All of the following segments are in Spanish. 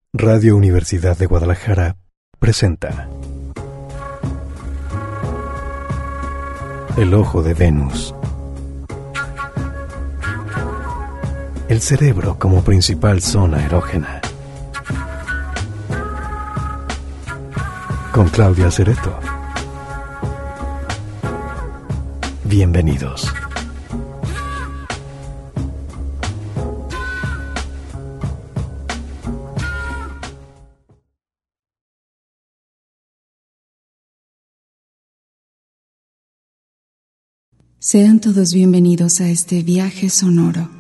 Radio Universidad de Guadalajara presenta El ojo de Venus. El cerebro como principal zona erógena. Con Claudia Cereto. Bienvenidos. Sean todos bienvenidos a este viaje sonoro.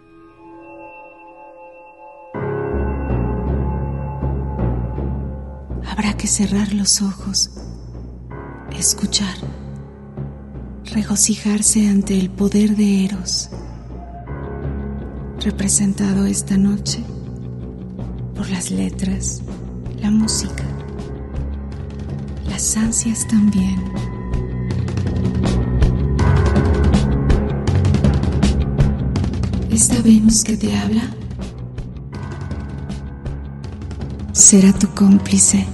Habrá que cerrar los ojos, escuchar, regocijarse ante el poder de Eros, representado esta noche por las letras, la música, las ansias también. ¿Esta Venus que te habla será tu cómplice?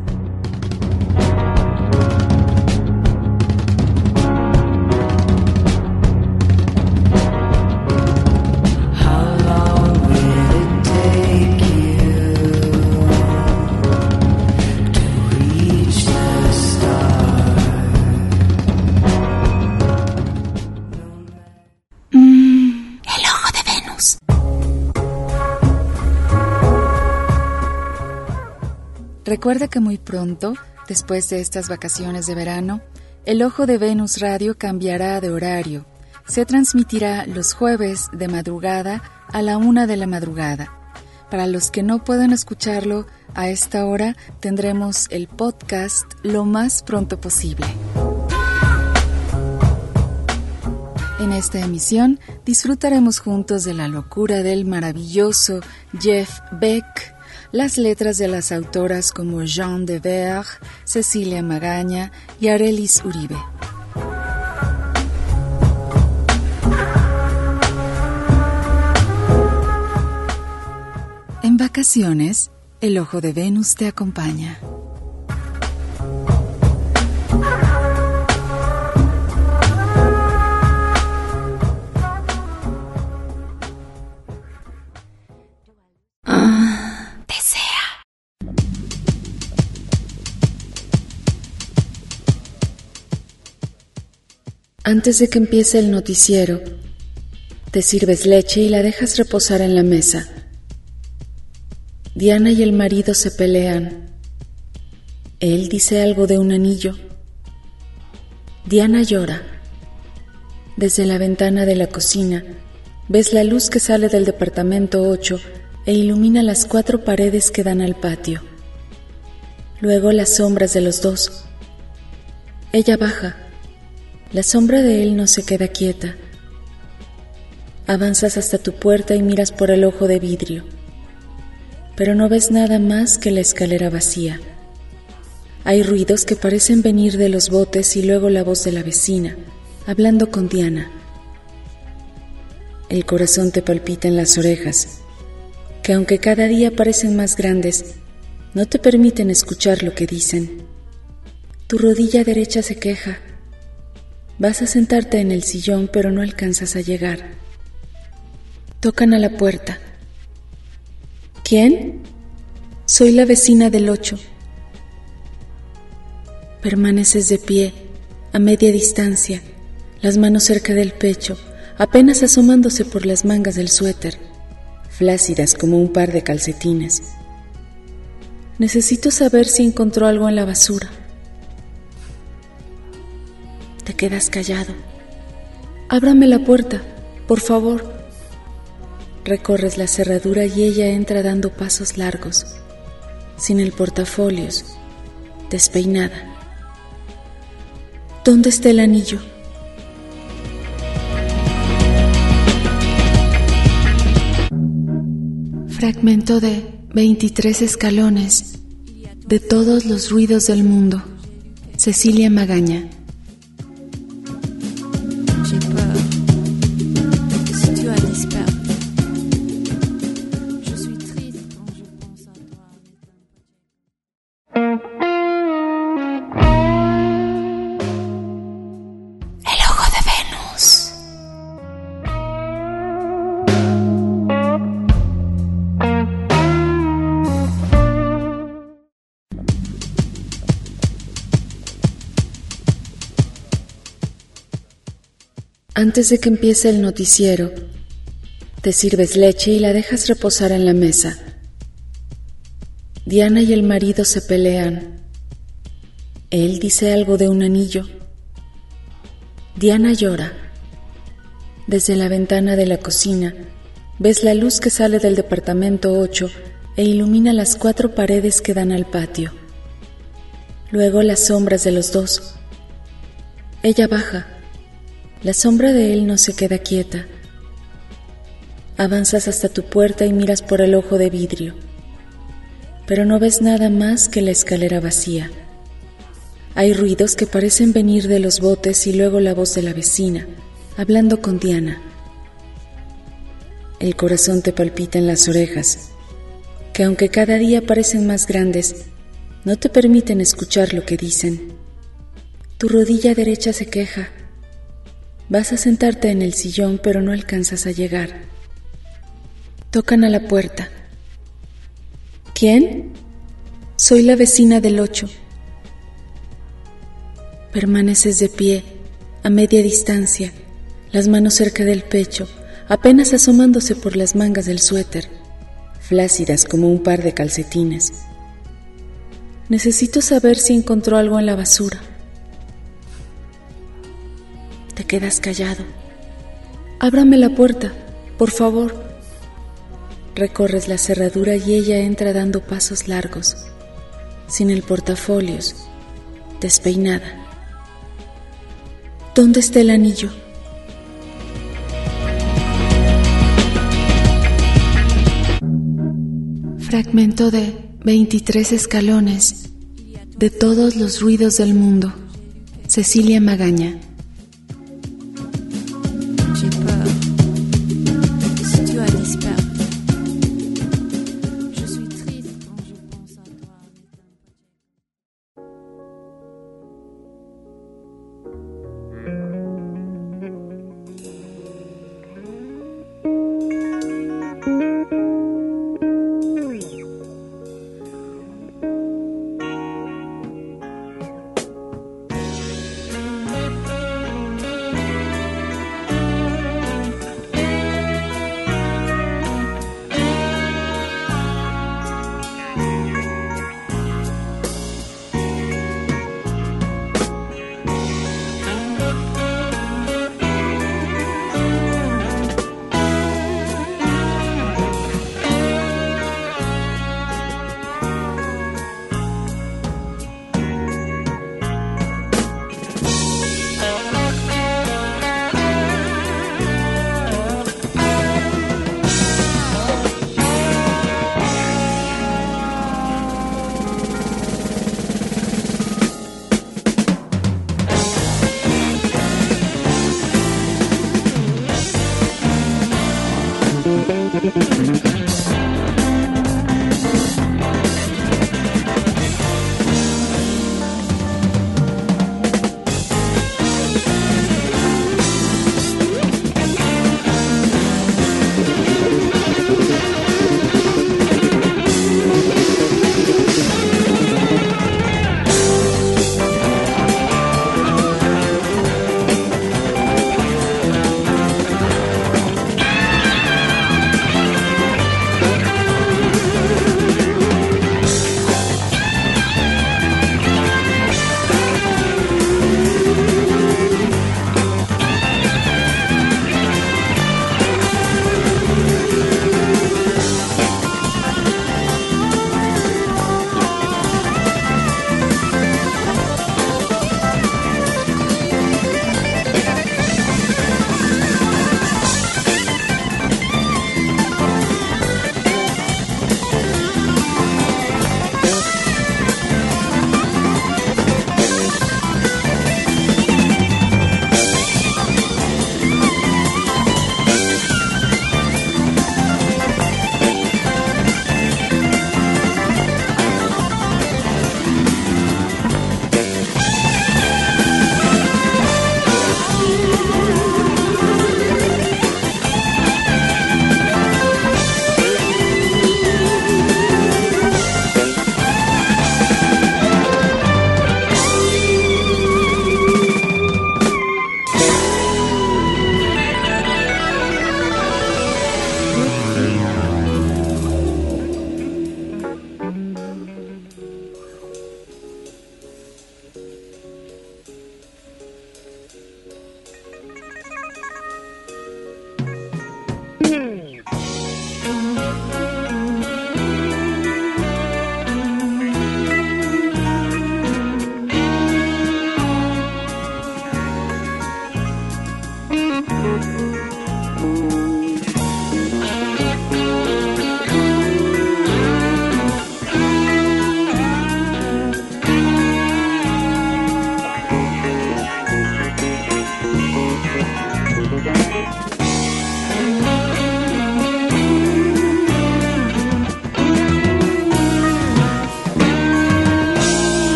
Recuerda que muy pronto, después de estas vacaciones de verano, El Ojo de Venus Radio cambiará de horario. Se transmitirá los jueves de madrugada a la 1 de la madrugada. Para los que no puedan escucharlo a esta hora, tendremos el podcast lo más pronto posible. En esta emisión disfrutaremos juntos de la locura del maravilloso Jeff Beck, las letras de las autoras como Jeanne de Ver, Cecilia Magaña y Arelis Uribe. En vacaciones, El Ojo de Venus te acompaña. Antes de que empiece el noticiero, te sirves leche y la dejas reposar en la mesa. Diana y el marido se pelean. Él dice algo de un anillo. Diana llora. Desde la ventana de la cocina, ves la luz que sale del departamento 8 e ilumina las 4 paredes que dan al patio. Luego las sombras de los dos. Ella baja. La sombra de él no se queda quieta. Avanzas hasta tu puerta y miras por el ojo de vidrio, pero no ves nada más que la escalera vacía. Hay ruidos que parecen venir de los botes y luego la voz de la vecina, hablando con Diana. El corazón te palpita en las orejas, que aunque cada día parecen más grandes, no te permiten escuchar lo que dicen. Tu rodilla derecha se queja. Vas a sentarte en el sillón, pero no alcanzas a llegar. Tocan a la puerta. ¿Quién? Soy la vecina del 8. Permaneces de pie, a media distancia, las manos cerca del pecho, apenas asomándose por las mangas del suéter, flácidas como un par de calcetines. Necesito saber si encontró algo en la basura. Te quedas callado. Ábrame la puerta, por favor. Recorres la cerradura y ella entra dando pasos largos, sin el portafolios, despeinada. ¿Dónde está el anillo? Fragmento de 23 escalones de todos los ruidos del mundo. Cecilia Magaña. Antes de que empiece el noticiero, te sirves leche y la dejas reposar en la mesa. Diana y el marido se pelean. Él dice algo de un anillo. Diana llora. Desde la ventana de la cocina, ves la luz que sale del departamento 8 e ilumina las 4 paredes que dan al patio. Luego las sombras de los dos. Ella baja. La sombra de él no se queda quieta. Avanzas hasta tu puerta y miras por el ojo de vidrio, pero no ves nada más que la escalera vacía. Hay ruidos que parecen venir de los botes y luego la voz de la vecina, hablando con Diana. El corazón te palpita en las orejas, que aunque cada día parecen más grandes, no te permiten escuchar lo que dicen. Tu rodilla derecha se queja. Vas a sentarte en el sillón, pero no alcanzas a llegar. Tocan a la puerta. ¿Quién? Soy la vecina del 8. Permaneces de pie, a media distancia, las manos cerca del pecho, apenas asomándose por las mangas del suéter, flácidas como un par de calcetines. Necesito saber si encontró algo en la basura. Te quedas callado. Ábrame la puerta, por favor. Recorres la cerradura y ella entra dando pasos largos, sin el portafolios, despeinada. ¿Dónde está el anillo? Fragmento de 23 escalones de todos los ruidos del mundo. Cecilia Magaña. J'ai peur. Si tu as disparu. Je suis triste quand je pense a toi.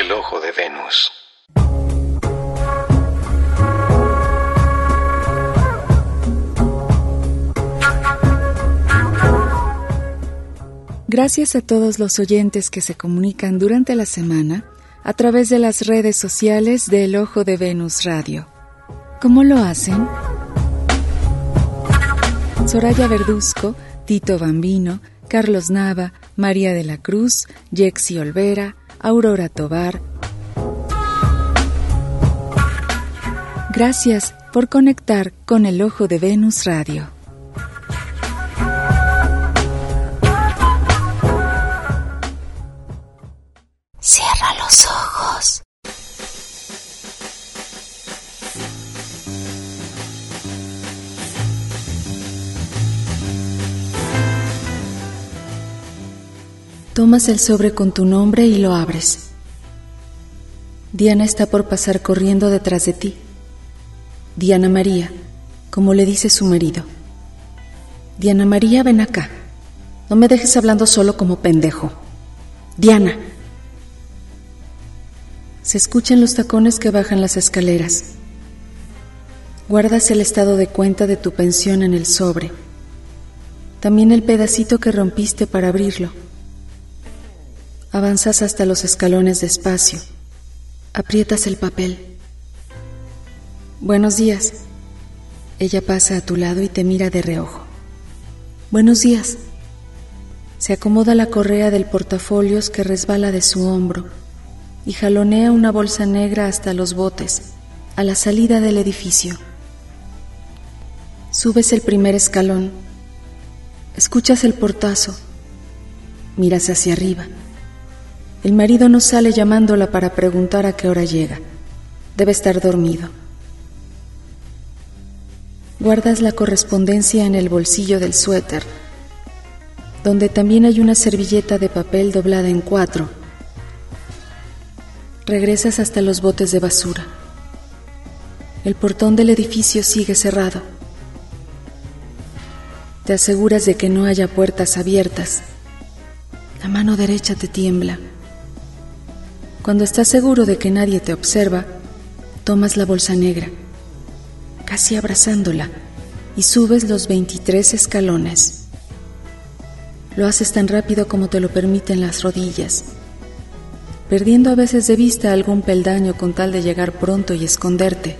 El ojo de Venus. Gracias a todos los oyentes que se comunican durante la semana a través de las redes sociales de El Ojo de Venus Radio. ¿Cómo lo hacen? Soraya Verduzco, Tito Bambino, Carlos Nava, María de la Cruz, Yexi Olvera, Aurora Tobar. Gracias por conectar con El Ojo de Venus Radio. Cierra los ojos. Tomas el sobre con tu nombre y lo abres. Diana está por pasar corriendo detrás de ti. Diana María, como le dice su marido. Diana María, ven acá. No me dejes hablando solo como pendejo. Diana. Se escuchan los tacones que bajan las escaleras. Guardas el estado de cuenta de tu pensión en el sobre. También el pedacito que rompiste para abrirlo. Avanzas hasta los escalones despacio. Aprietas el papel. Buenos días. Ella pasa a tu lado y te mira de reojo. Buenos días. Se acomoda la correa del portafolios que resbala de su hombro y jalonea una bolsa negra hasta los botes, a la salida del edificio. Subes el primer escalón. Escuchas el portazo. Miras hacia arriba. El marido no sale llamándola para preguntar a qué hora llega. Debe estar dormido. Guardas la correspondencia en el bolsillo del suéter, donde también hay una servilleta de papel doblada en 4. Regresas hasta los botes de basura. El portón del edificio sigue cerrado. Te aseguras de que no haya puertas abiertas. La mano derecha te tiembla. Cuando estás seguro de que nadie te observa, tomas la bolsa negra, casi abrazándola, y subes los 23 escalones. Lo haces tan rápido como te lo permiten las rodillas, perdiendo a veces de vista algún peldaño con tal de llegar pronto y esconderte.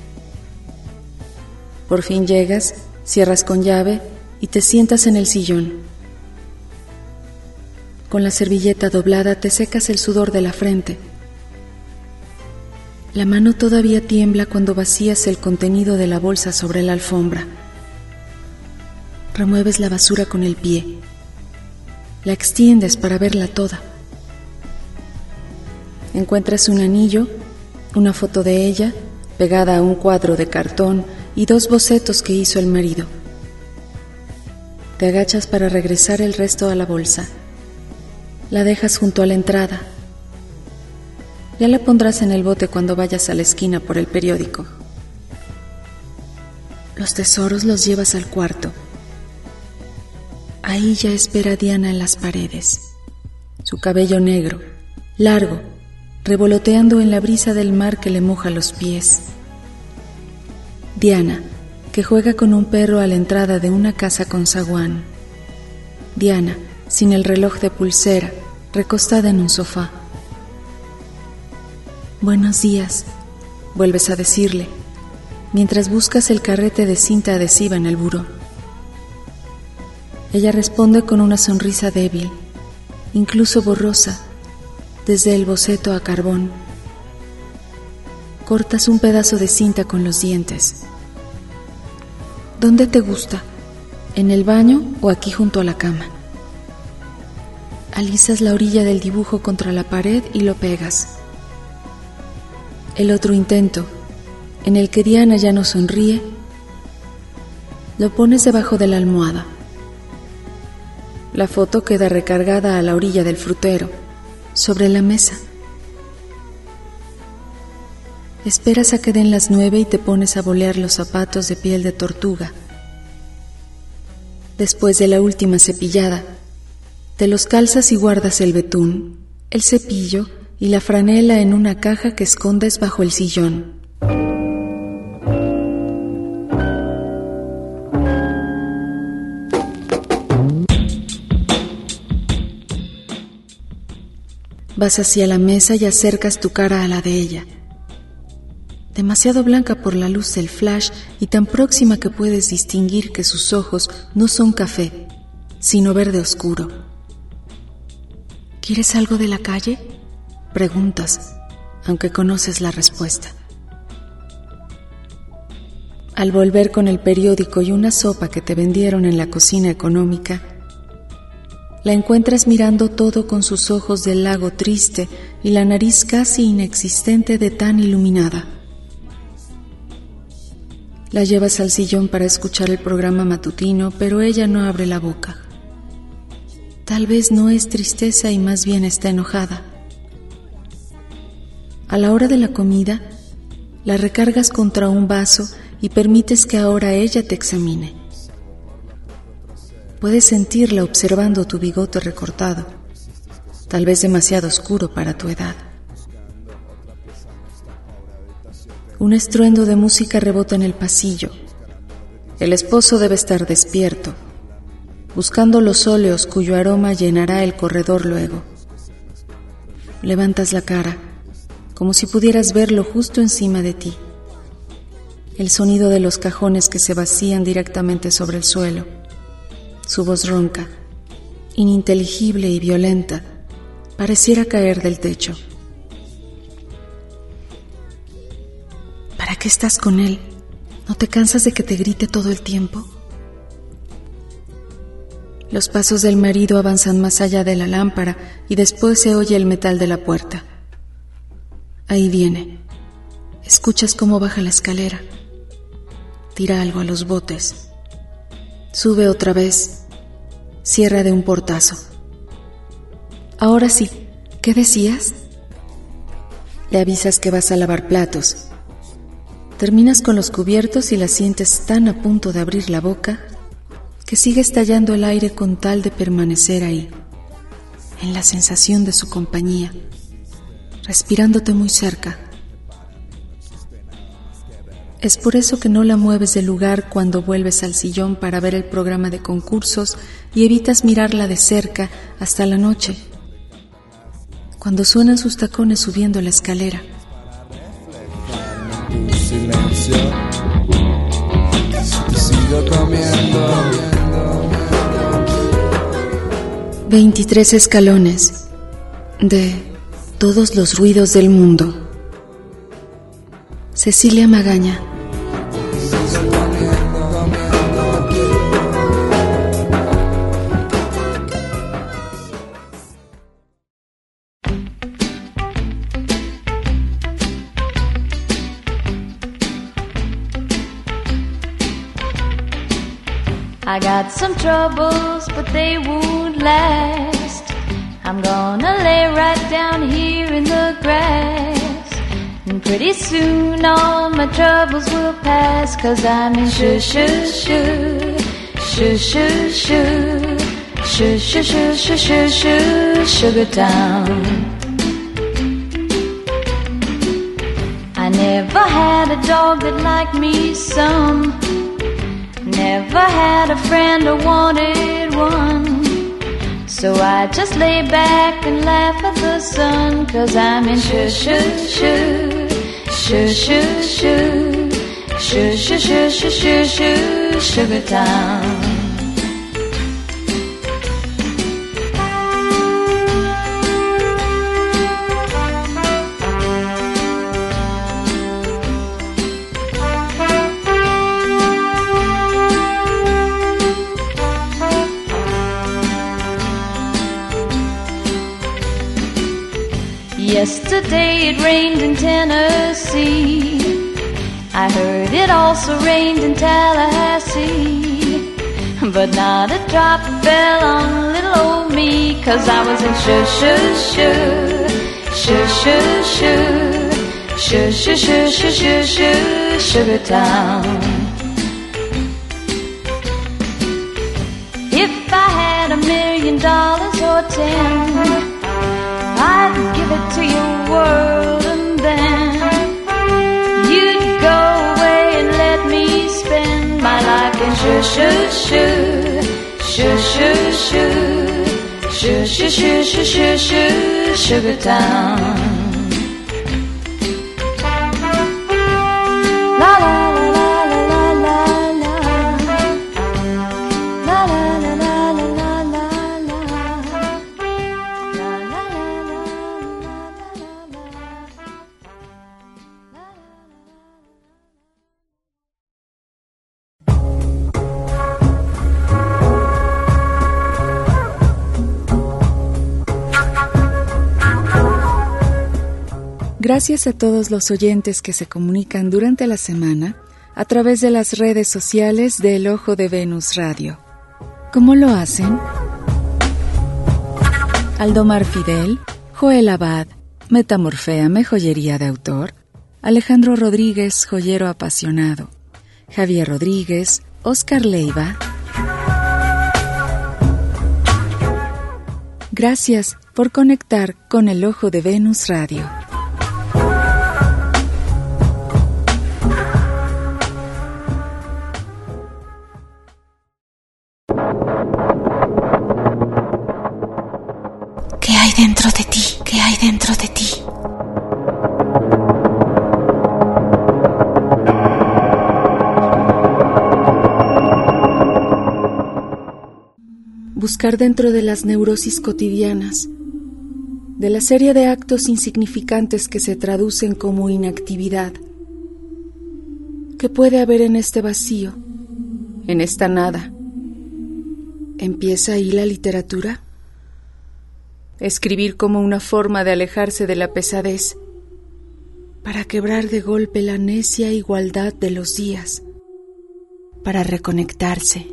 Por fin llegas, cierras con llave y te sientas en el sillón. Con la servilleta doblada te secas el sudor de la frente. La mano todavía tiembla cuando vacías el contenido de la bolsa sobre la alfombra. Remueves la basura con el pie. La extiendes para verla toda. Encuentras un anillo, una foto de ella, pegada a un cuadro de cartón y 2 bocetos que hizo el marido. Te agachas para regresar el resto a la bolsa. La dejas junto a la entrada. Ya la pondrás en el bote cuando vayas a la esquina por el periódico. Los tesoros los llevas al cuarto. Ahí ya espera Diana en las paredes. Su cabello negro, largo, revoloteando en la brisa del mar que le moja los pies. Diana, que juega con un perro a la entrada de una casa con zaguán. Diana, sin el reloj de pulsera, recostada en un sofá. Buenos días, vuelves a decirle, mientras buscas el carrete de cinta adhesiva en el buró. Ella responde con una sonrisa débil, incluso borrosa, desde el boceto a carbón. Cortas un pedazo de cinta con los dientes. ¿Dónde te gusta? ¿En el baño o aquí junto a la cama? Alisas la orilla del dibujo contra la pared y lo pegas. El otro intento, en el que Diana ya no sonríe, lo pones debajo de la almohada. La foto queda recargada a la orilla del frutero, sobre la mesa. Esperas a que den las 9 y te pones a bolear los zapatos de piel de tortuga. Después de la última cepillada, te los calzas y guardas el betún, el cepillo y la franela en una caja que escondes bajo el sillón. Vas hacia la mesa y acercas tu cara a la de ella. Demasiado blanca por la luz del flash y tan próxima que puedes distinguir que sus ojos no son café, sino verde oscuro. ¿Quieres algo de la calle?, preguntas, aunque conoces la respuesta. Al volver con el periódico y una sopa que te vendieron en la cocina económica, la encuentras mirando todo con sus ojos del lago triste y la nariz casi inexistente de tan iluminada. La llevas al sillón para escuchar el programa matutino, pero ella no abre la boca. Tal vez no es tristeza y más bien está enojada. A la hora de la comida, la recargas contra un vaso y permites que ahora ella te examine. Puedes sentirla observando tu bigote recortado, tal vez demasiado oscuro para tu edad. Un estruendo de música rebota en el pasillo. El esposo debe estar despierto, buscando los óleos cuyo aroma llenará el corredor luego. Levantas la cara, como si pudieras verlo justo encima de ti. El sonido de los cajones que se vacían directamente sobre el suelo. Su voz ronca, ininteligible y violenta, pareciera caer del techo. ¿Para qué estás con él? ¿No te cansas de que te grite todo el tiempo? Los pasos del marido avanzan más allá de la lámpara y después se oye el metal de la puerta. Ahí viene. Escuchas cómo baja la escalera. Tira algo a los botes. Sube otra vez. Cierra de un portazo. Ahora sí, ¿qué decías? Le avisas que vas a lavar platos. Terminas con los cubiertos y la sientes tan a punto de abrir la boca que sigue estallando el aire con tal de permanecer ahí, en la sensación de su compañía, respirándote muy cerca. Es por eso que no la mueves del lugar cuando vuelves al sillón para ver el programa de concursos y evitas mirarla de cerca hasta la noche, cuando suenan sus tacones subiendo la escalera. Silencio, te sigo comiendo. 23 escalones de todos los ruidos del mundo. Cecilia Magaña. I got some troubles, but they won't last. I'm gonna lay right down here in the grass, and pretty soon all my troubles will pass, 'cause I'm in Sugar Town. I never had a dog that liked me some. Never had a friend or wanted one. So I just lay back and laugh at the sun, 'cause I'm in Sugar Town. Yesterday it rained in Tennessee. I heard it also rained in Tallahassee, but not a drop fell on little old me, 'cause I was in Sugar Town. If I had $1 million or 10, I'd give give it to your world, and then you'd go away and let me spend my life in Sugar Town. La la la la la la la la la la la la la Gracias a todos los oyentes que se comunican durante la semana a través de las redes sociales de El Ojo de Venus Radio. ¿Cómo lo hacen? Aldomar Fidel, Joel Abad, Metamorféame, joyería de autor, Alejandro Rodríguez, joyero apasionado, Javier Rodríguez, Oscar Leiva. Gracias por conectar con El Ojo de Venus Radio. ¿Qué hay dentro de ti? ¿Qué hay dentro de ti? Buscar dentro de las neurosis cotidianas, de la serie de actos insignificantes que se traducen como inactividad. ¿Qué puede haber en este vacío, en esta nada? ¿Empieza ahí la literatura? Escribir como una forma de alejarse de la pesadez, para quebrar de golpe la necia igualdad de los días, para reconectarse.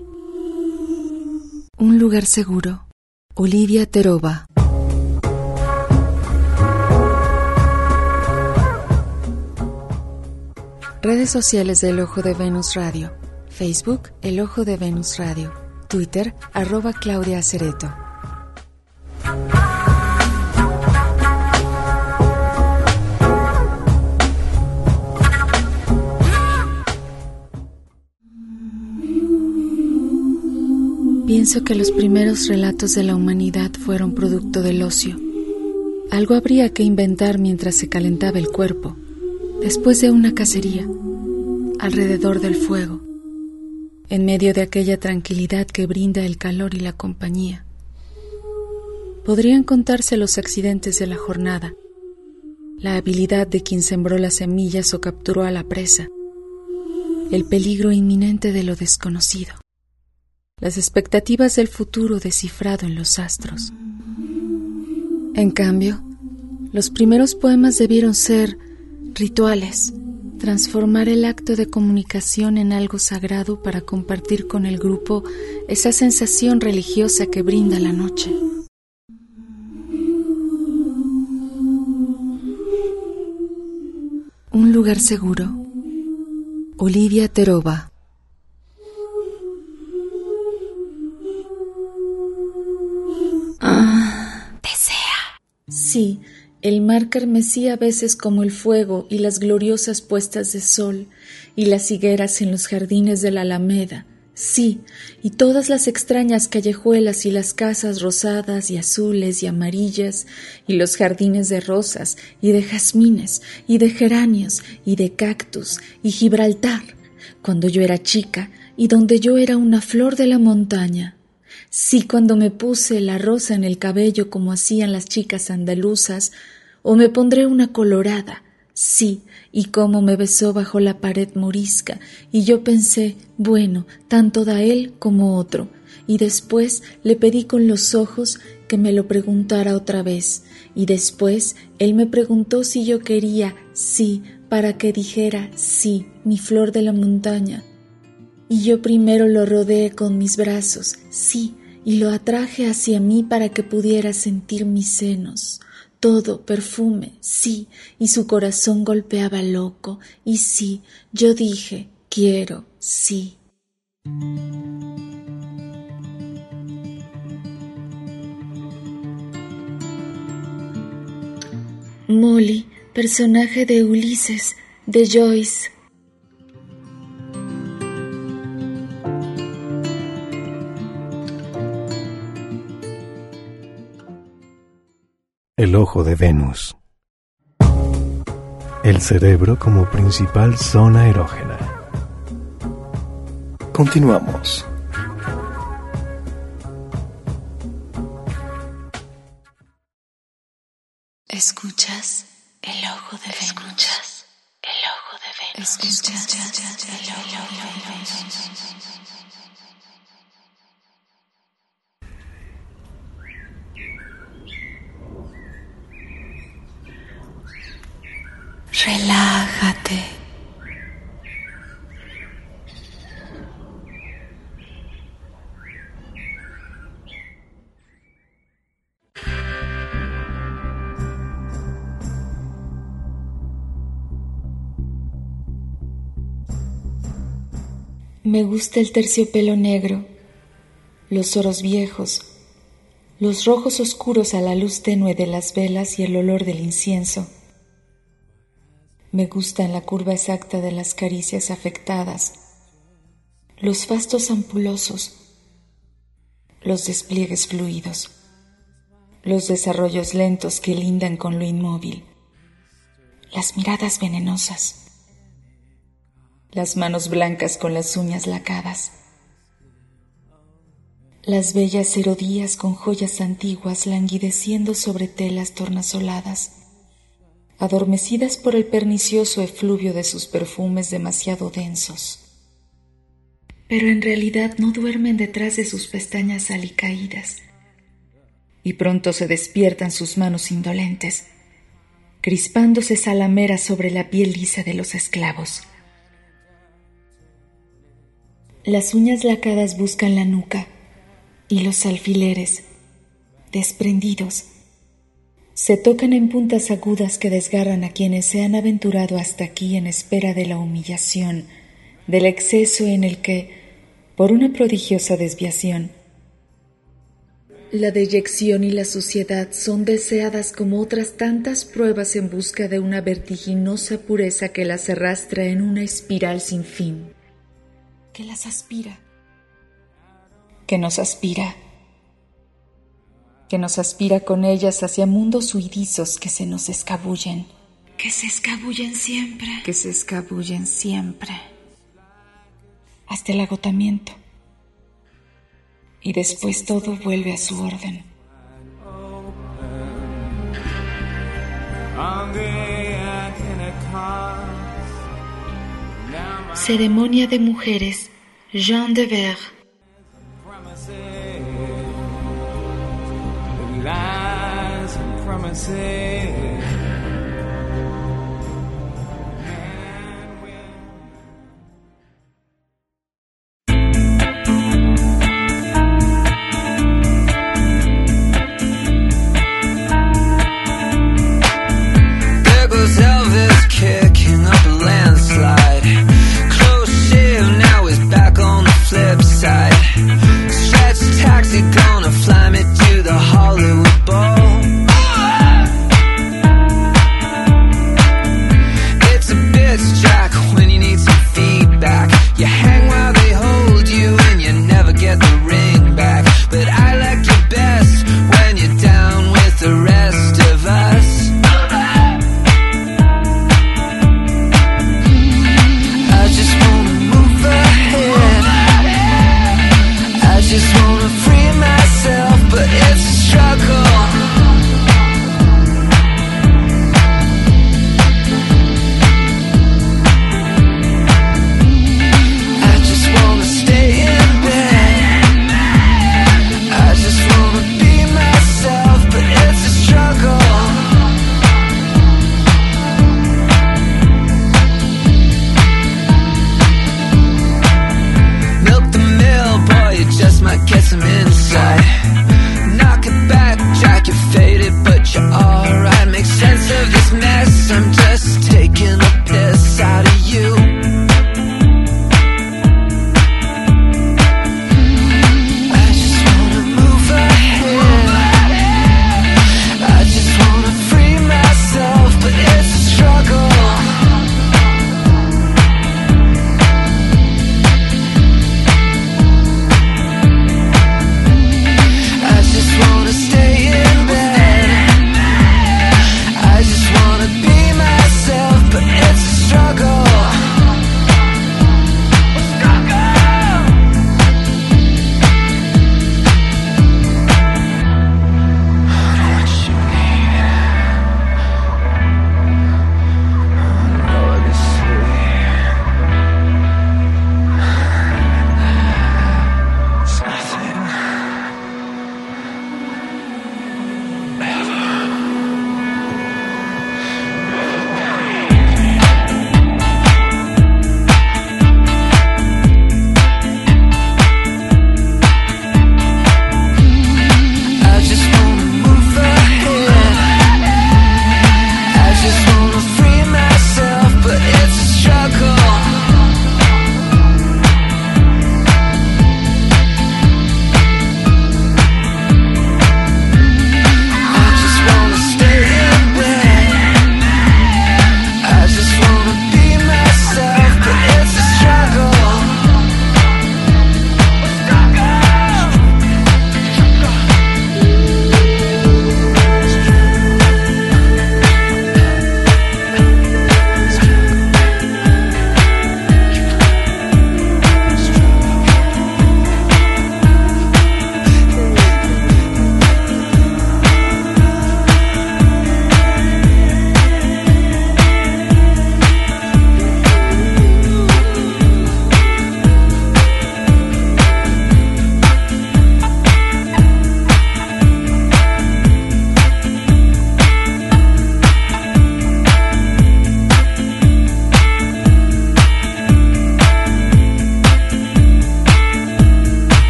Un lugar seguro. Olivia Terova. Redes sociales de El Ojo de Venus Radio. Facebook, El Ojo de Venus Radio. Twitter, @Claudia Acereto. Pienso que los primeros relatos de la humanidad fueron producto del ocio. Algo habría que inventar mientras se calentaba el cuerpo, después de una cacería, alrededor del fuego, en medio de aquella tranquilidad que brinda el calor y la compañía. Podrían contarse los accidentes de la jornada, la habilidad de quien sembró las semillas o capturó a la presa, el peligro inminente de lo desconocido, las expectativas del futuro descifrado en los astros. En cambio, los primeros poemas debieron ser rituales, transformar el acto de comunicación en algo sagrado para compartir con el grupo esa sensación religiosa que brinda la noche. Un lugar seguro. Olivia Terova. Sí, el mar carmesí a veces como el fuego y las gloriosas puestas de sol y las higueras en los jardines de la Alameda. Sí, y todas las extrañas callejuelas y las casas rosadas y azules y amarillas y los jardines de rosas y de jazmines y de geranios y de cactus y Gibraltar, cuando yo era chica y donde yo era una flor de la montaña. Sí, cuando me puse la rosa en el cabello como hacían las chicas andaluzas, o me pondré una colorada. Sí, y cómo me besó bajo la pared morisca, y yo pensé, bueno, tanto da él como otro, y después le pedí con los ojos que me lo preguntara otra vez, y después él me preguntó si yo quería sí, para que dijera sí, mi flor de la montaña. Y yo primero lo rodeé con mis brazos, sí, y lo atraje hacia mí para que pudiera sentir mis senos. Todo perfume, sí, y su corazón golpeaba loco, y sí, yo dije, quiero, sí. Molly, personaje de Ulises, de Joyce. El ojo de Venus. El cerebro como principal zona erógena. Continuamos. ¿Escuchas? El ojo de Venus. ¿Escuchas? El ojo de Venus. ¿Escuchas? El ojo de Venus. Relájate. Me gusta el terciopelo negro, los oros viejos, los rojos oscuros a la luz tenue de las velas y el olor del incienso. Me gustan la curva exacta de las caricias afectadas, los fastos ampulosos, los despliegues fluidos, los desarrollos lentos que lindan con lo inmóvil, las miradas venenosas, las manos blancas con las uñas lacadas, las bellas herodías con joyas antiguas languideciendo sobre telas tornasoladas, adormecidas por el pernicioso efluvio de sus perfumes demasiado densos. Pero en realidad no duermen detrás de sus pestañas alicaídas, y pronto se despiertan sus manos indolentes, crispándose salameras sobre la piel lisa de los esclavos. Las uñas lacadas buscan la nuca, y los alfileres, desprendidos, se tocan en puntas agudas que desgarran a quienes se han aventurado hasta aquí en espera de la humillación, del exceso en el que, por una prodigiosa desviación, la deyección y la suciedad son deseadas como otras tantas pruebas en busca de una vertiginosa pureza que las arrastra en una espiral sin fin, que las aspira, que nos aspira con ellas hacia mundos huidizos que se nos escabullen, que se escabullen siempre, hasta el agotamiento, y después todo vuelve a su orden. Ceremonia de mujeres, Jean de Ver. Lies and promises. There goes Elvis kicking up a landslide. Close shave, now he's back on the flip side. Stretch taxi, gonna fly me to the Hollywood Bowl.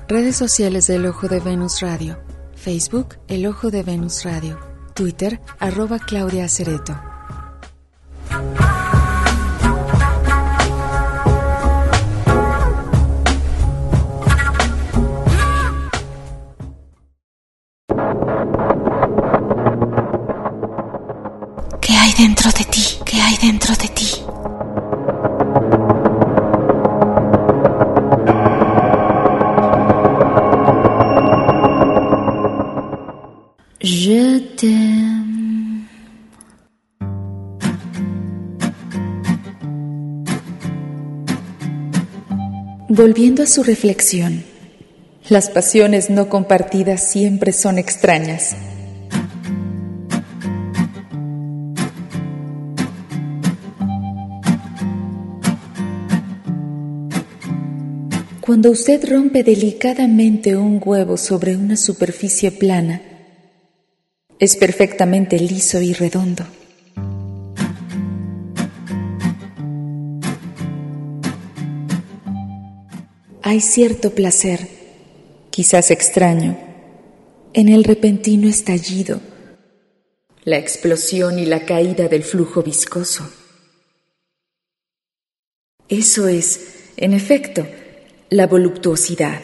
Redes sociales del Ojo de Venus Radio. Facebook, El Ojo de Venus Radio. Twitter, @Claudia Acereto. ¿Qué hay dentro de ti? ¿Qué hay dentro de ti? Je t'aime. Volviendo a su reflexión, las pasiones no compartidas siempre son extrañas. Cuando usted rompe delicadamente un huevo sobre una superficie plana, es perfectamente liso y redondo. Hay cierto placer, quizás extraño, en el repentino estallido, la explosión y la caída del flujo viscoso. Eso es, en efecto, la voluptuosidad.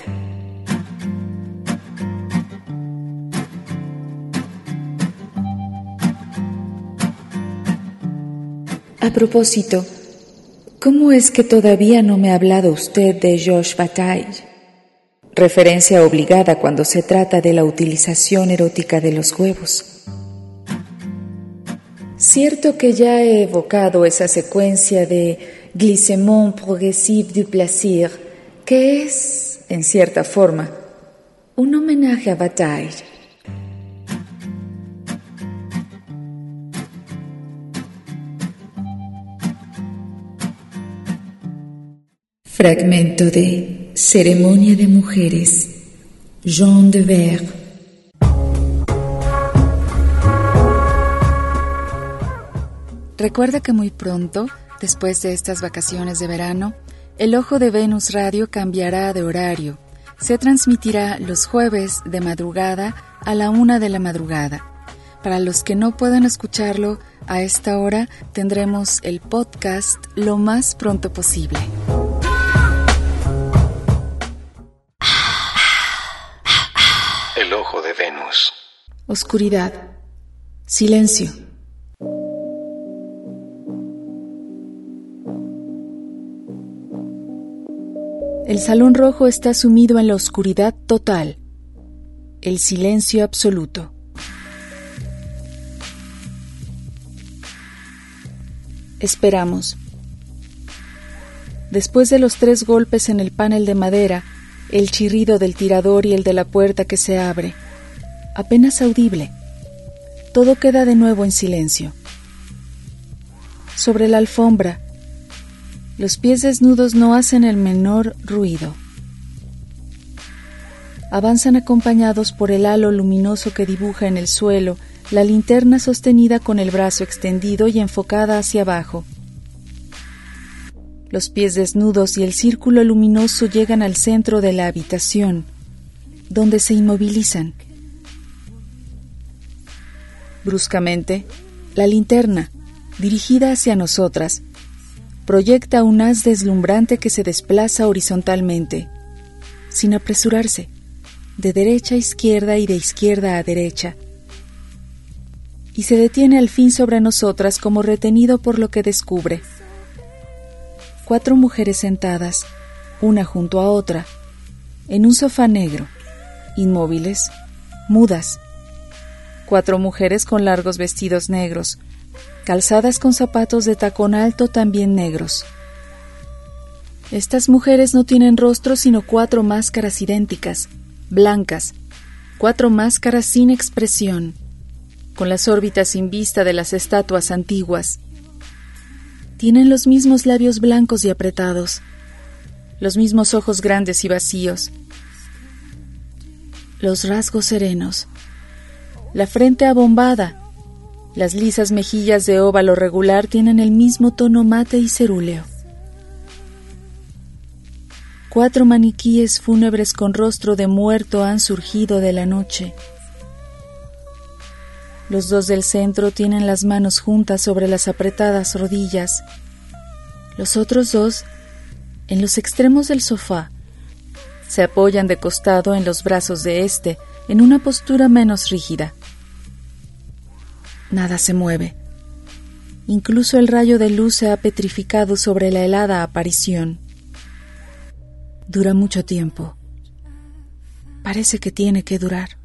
A propósito, ¿cómo es que todavía no me ha hablado usted de Georges Bataille? Referencia obligada cuando se trata de la utilización erótica de los huevos. Cierto que ya he evocado esa secuencia de glissement progressif du plaisir, que es, en cierta forma, un homenaje a Bataille. Fragmento de Ceremonia de Mujeres, Jean de Verre. Recuerda que muy pronto, después de estas vacaciones de verano, El Ojo de Venus Radio cambiará de horario. Se transmitirá los jueves de madrugada a la 1 de la madrugada. Para los que no puedan escucharlo a esta hora, tendremos el podcast lo más pronto posible. El Ojo de Venus. Oscuridad. Silencio. El salón rojo está sumido en la oscuridad total. El silencio absoluto. Esperamos. Después de los 3 golpes en el panel de madera, el chirrido del tirador y el de la puerta que se abre, apenas audible, todo queda de nuevo en silencio. Sobre la alfombra, los pies desnudos no hacen el menor ruido. Avanzan acompañados por el halo luminoso que dibuja en el suelo la linterna sostenida con el brazo extendido y enfocada hacia abajo. Los pies desnudos y el círculo luminoso llegan al centro de la habitación, donde se inmovilizan. Bruscamente, la linterna, dirigida hacia nosotras, proyecta un haz deslumbrante que se desplaza horizontalmente, sin apresurarse, de derecha a izquierda y de izquierda a derecha, y se detiene al fin sobre nosotras como retenido por lo que descubre. 4 mujeres sentadas, una junto a otra, en un sofá negro, inmóviles, mudas. 4 mujeres con largos vestidos negros, calzadas con zapatos de tacón alto también negros. Estas mujeres no tienen rostro sino 4 máscaras idénticas, blancas, 4 máscaras sin expresión, con las órbitas sin vista de las estatuas antiguas. Tienen los mismos labios blancos y apretados, los mismos ojos grandes y vacíos, los rasgos serenos, la frente abombada, las lisas mejillas de óvalo regular tienen el mismo tono mate y cerúleo. 4 maniquíes fúnebres con rostro de muerto han surgido de la noche. Los 2 del centro tienen las manos juntas sobre las apretadas rodillas. Los otros 2, en los extremos del sofá, se apoyan de costado en los brazos de este, en una postura menos rígida. Nada se mueve. Incluso el rayo de luz se ha petrificado sobre la helada aparición. Dura mucho tiempo. Parece que tiene que durar.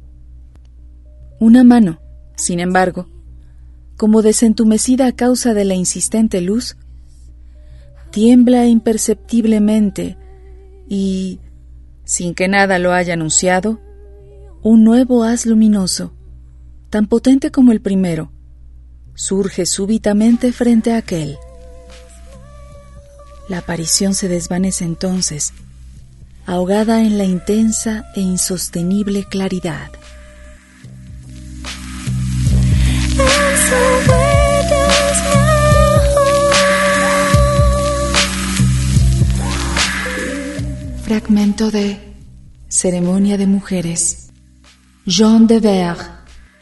Una mano, sin embargo, como desentumecida a causa de la insistente luz, tiembla imperceptiblemente y, sin que nada lo haya anunciado, un nuevo haz luminoso, tan potente como el primero, surge súbitamente frente a aquel. La aparición se desvanece entonces, ahogada en la intensa e insostenible claridad. Fragmento de Ceremonia de Mujeres, Jean de Verre.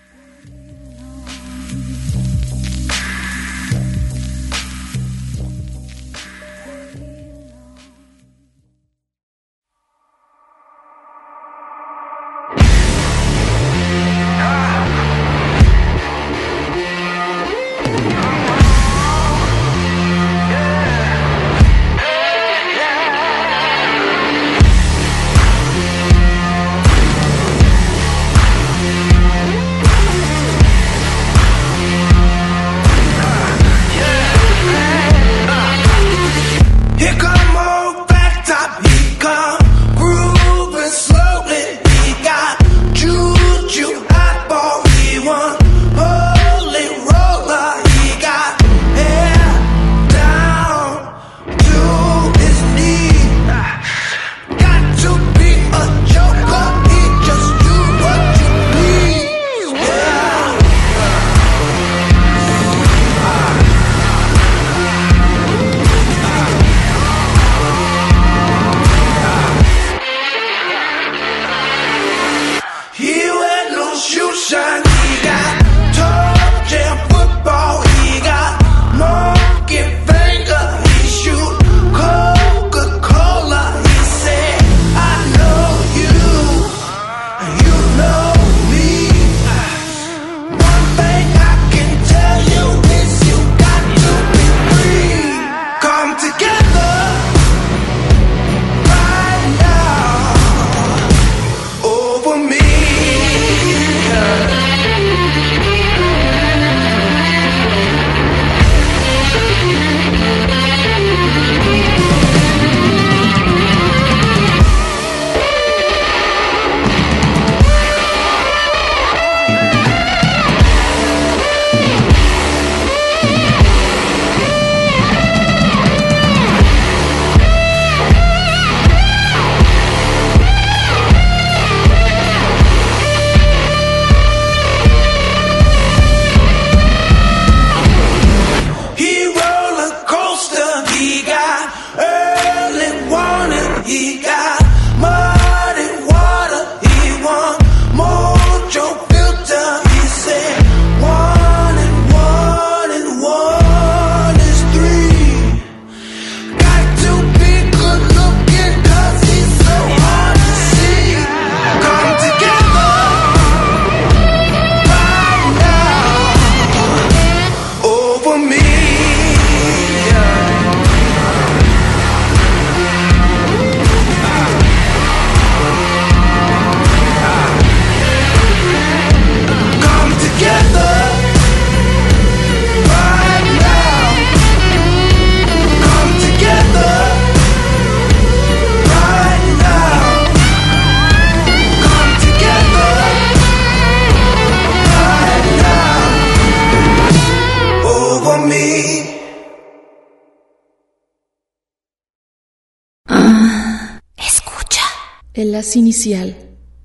El haz inicial,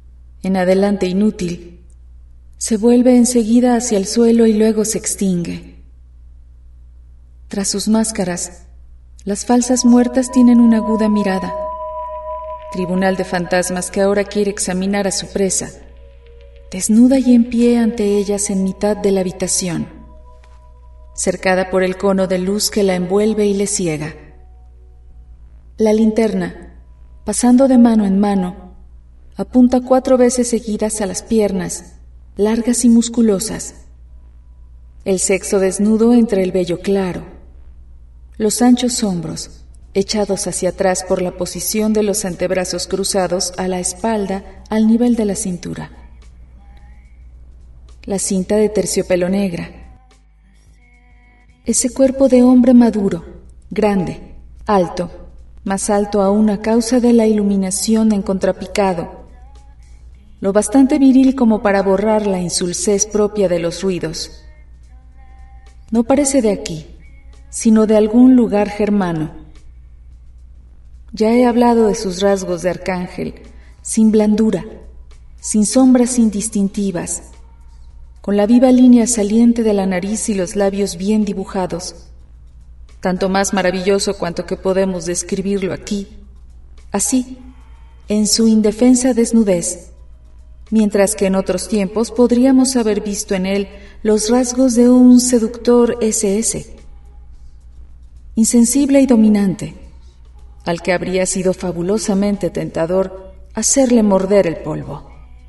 en adelante inútil, se vuelve enseguida hacia el suelo y luego se extingue. Tras sus máscaras, las falsas muertas tienen una aguda mirada, tribunal de fantasmas que ahora quiere examinar a su presa, desnuda y en pie ante ellas en mitad de la habitación, cercada por el cono de luz que la envuelve y le ciega. La linterna, pasando de mano en mano, apunta 4 veces seguidas a las piernas, largas y musculosas, el sexo desnudo entre el vello claro, los anchos hombros, echados hacia atrás por la posición de los antebrazos cruzados a la espalda al nivel de la cintura. La cinta de terciopelo negra. Ese cuerpo de hombre maduro, grande, alto, más alto aún a causa de la iluminación en contrapicado, lo bastante viril como para borrar la insulsez propia de los ruidos. No parece de aquí, sino de algún lugar germano. Ya he hablado de sus rasgos de arcángel, sin blandura, sin sombras indistintivas, con la viva línea saliente de la nariz y los labios bien dibujados, tanto más maravilloso cuanto que podemos describirlo aquí, así, en su indefensa desnudez, mientras que en otros tiempos podríamos haber visto en él los rasgos de un seductor SS, insensible y dominante, al que habría sido fabulosamente tentador hacerle morder el polvo.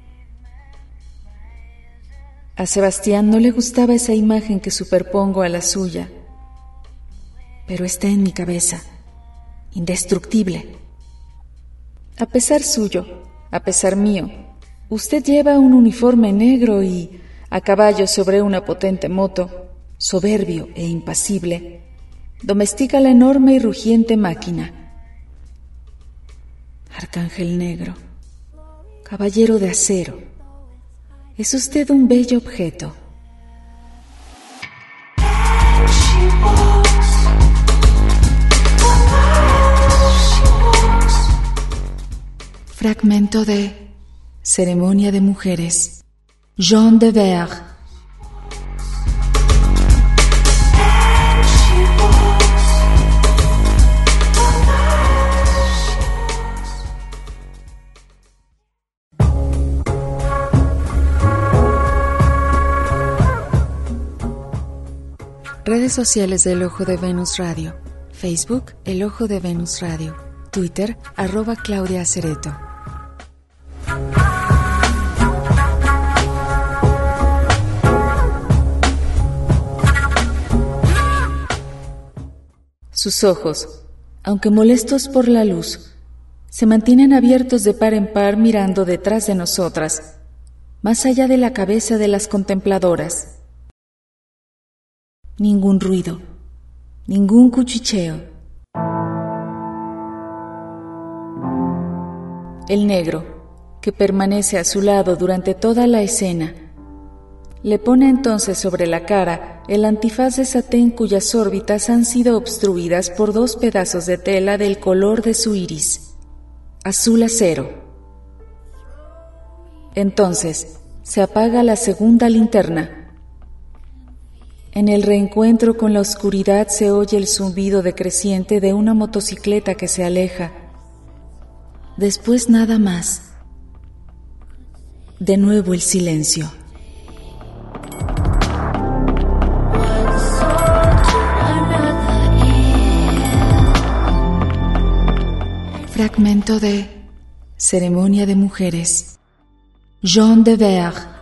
A Sebastián no le gustaba esa imagen que superpongo a la suya, pero está en mi cabeza, indestructible. A pesar suyo, a pesar mío, usted lleva un uniforme negro y, a caballo sobre una potente moto, soberbio e impasible, domestica la enorme y rugiente máquina. Arcángel negro, caballero de acero, es usted un bello objeto. Fragmento de Ceremonia de Mujeres, Jean de Verre. Redes sociales del Ojo de Venus Radio. Facebook, El Ojo de Venus Radio. Twitter, @Claudia Acereto. Sus ojos, aunque molestos por la luz, se mantienen abiertos de par en par mirando detrás de nosotras, más allá de la cabeza de las contempladoras. Ningún ruido, ningún cuchicheo. El negro, que permanece a su lado durante toda la escena, le pone entonces sobre la cara el antifaz de satén cuyas órbitas han sido obstruidas por 2 pedazos de tela del color de su iris, azul acero. Entonces se apaga la segunda linterna. En el reencuentro con la oscuridad se oye el zumbido decreciente de una motocicleta que se aleja. Después nada más. De nuevo el silencio. Fragmento de Ceremonia de Mujeres, Jean de Verre.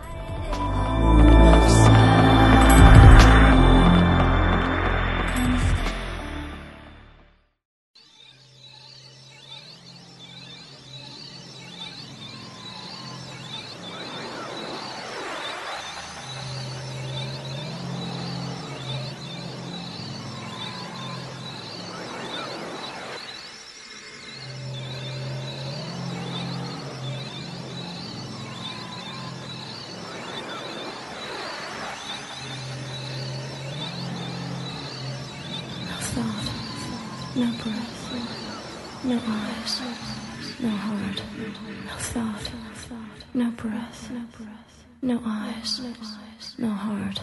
No breath, no eyes, no heart, no thought, no breath, no eyes, no heart.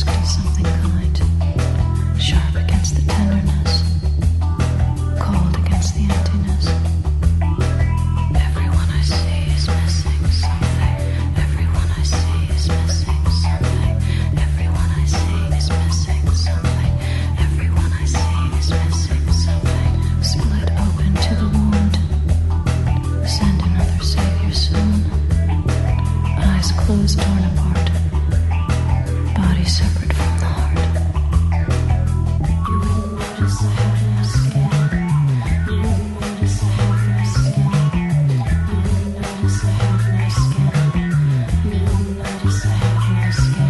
masked as something kind, sharp against the tenderness, cold against the emptiness. Everyone I see is missing something. Everyone I see is missing something. Everyone I see is missing something. Everyone I see is missing something. Split open to the wound. Send another savior soon. Eyes closed, torn apart. Body separate from the heart. You wouldn't notice I have no skin. You wouldn't notice I have no skin. You wouldn't notice I have no skin. You wouldn't notice I have no skin.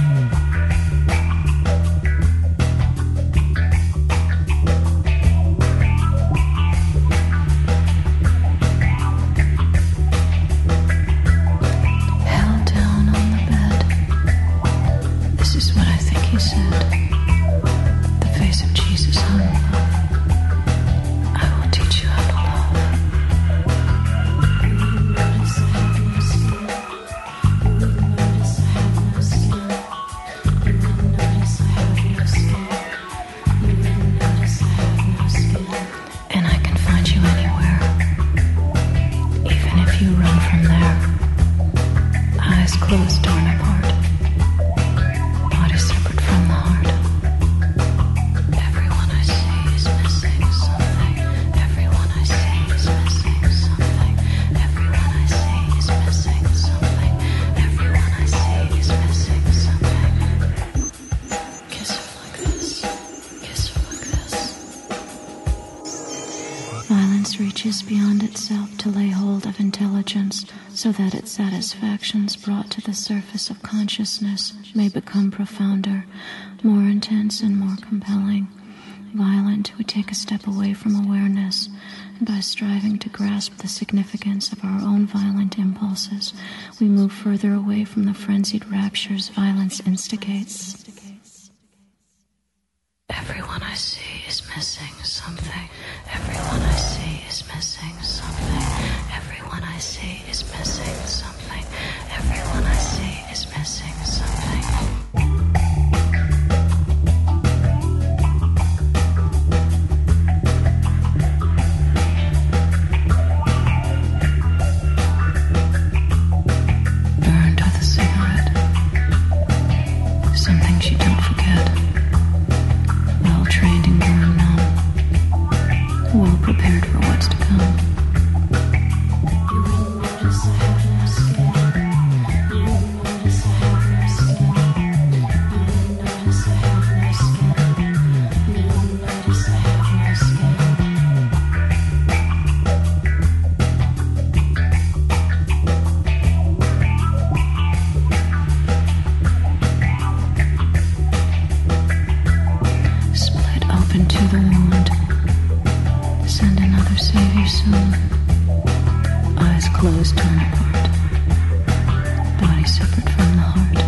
Held down on the bed. This is what I think he said. The face of Jesus hung above. I will teach you how to love. You wouldn't notice I have no skin. You wouldn't notice I have no skin. You wouldn't notice I have no skin. You wouldn't notice I have no skin. And I can find you anywhere, even if you run from there. Eyes closed, torn apart. Body separate from the heart. Everyone I see is missing something. Everyone I see is missing something. Everyone I see is missing something. Everyone I see is missing something. Kiss her like this. Kiss her like this. Violence reaches beyond itself to lay hold of intelligence, so that its satisfactions brought to the surface of consciousness may become profounder, more intense and more compelling. Violent, we take a step away from awareness, and by striving to grasp the significance of our own violent impulses, we move further away from the frenzied raptures violence instigates. Everyone I see is missing something. Everyone I see is missing something. Everyone I see is missing something. Everyone I see is missing something. Burned with a cigarette. Some things you don't forget. Well trained in growing numb. Well prepared for what's to come. You wouldn't notice I have no skin. You wouldn't notice I have no skin. You wouldn't notice I have no skin. You wouldn't notice I have no skin. Split open to the wound. Send another savior soon. Eyes closed, torn apart. Body separate from the heart.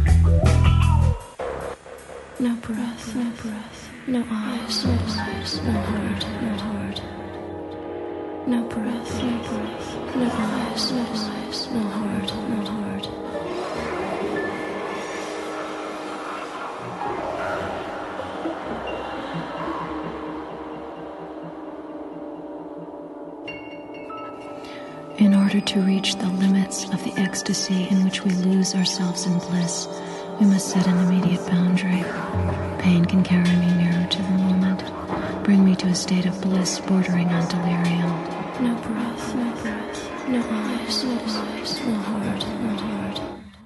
No breath, no breath. No eyes, no eyes, no heart, no heart. No breath, no breath. No eyes, no eyes, no heart, no heart. In order to reach the limits of the ecstasy in which we lose ourselves in bliss, we must set an immediate boundary. Pain can carry me nearer to the moment, bring me to a state of bliss bordering on delirium. No breath, no breath, no eyes, no eyes, no heart, no heart.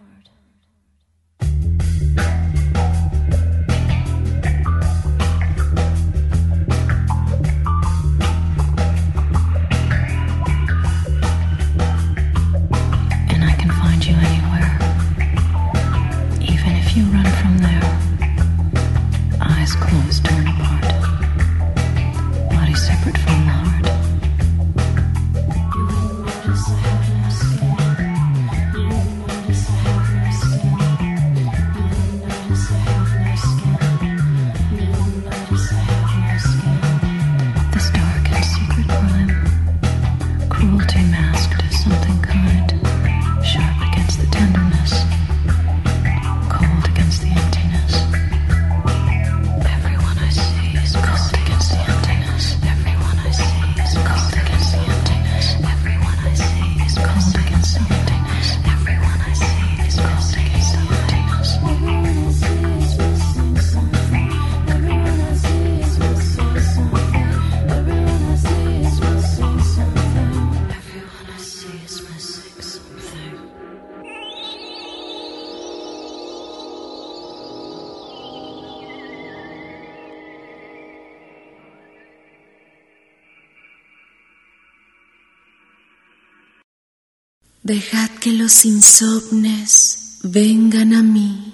And I can find you anywhere, even if you run from there. Eyes closed, torn apart. Body separate from the heart. You wouldn't notice I have no skin. You wouldn't notice I have no skin. You wouldn't notice I have no skin. You wouldn't notice I have no skin. This dark and secret crime. Cruelty masked as something kind. Sharp against the tenderness. Cold against the emptiness. Dejad que los insomnes vengan a mí.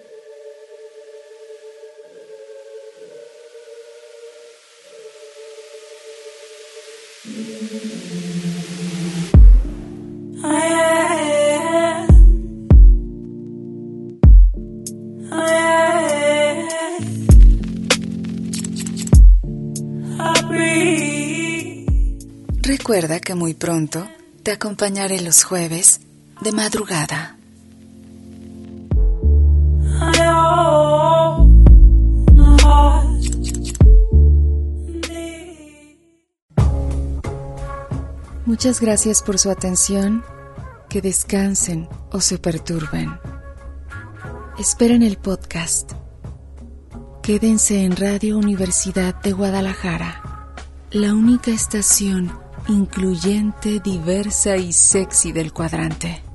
Recuerda que muy pronto te acompañaré los jueves de madrugada. Muchas gracias por su atención. Que descansen o se perturben. Esperen el podcast. Quédense en Radio Universidad de Guadalajara, la única estación incluyente, diversa y sexy del cuadrante.